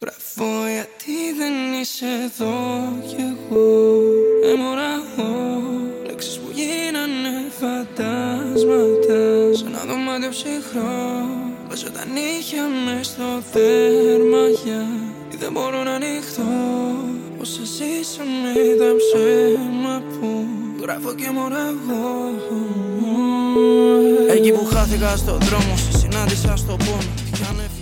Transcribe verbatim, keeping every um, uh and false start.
Γράφω γιατί δεν είσαι εδώ κι εγώ. Εμωραγώ λέξεις που γίνανε φαντάσματα σε ένα δωμάτιο ψυχρό. Βάζω τα νύχια μες στο δέρμαγια ή δεν μπορώ να ανοιχτώ όσα ζήσαμε τα ψέμα που γράφω και μωραγώ. Εκεί που χάθηκα στον δρόμο, σε συνάντησα στον πόνο.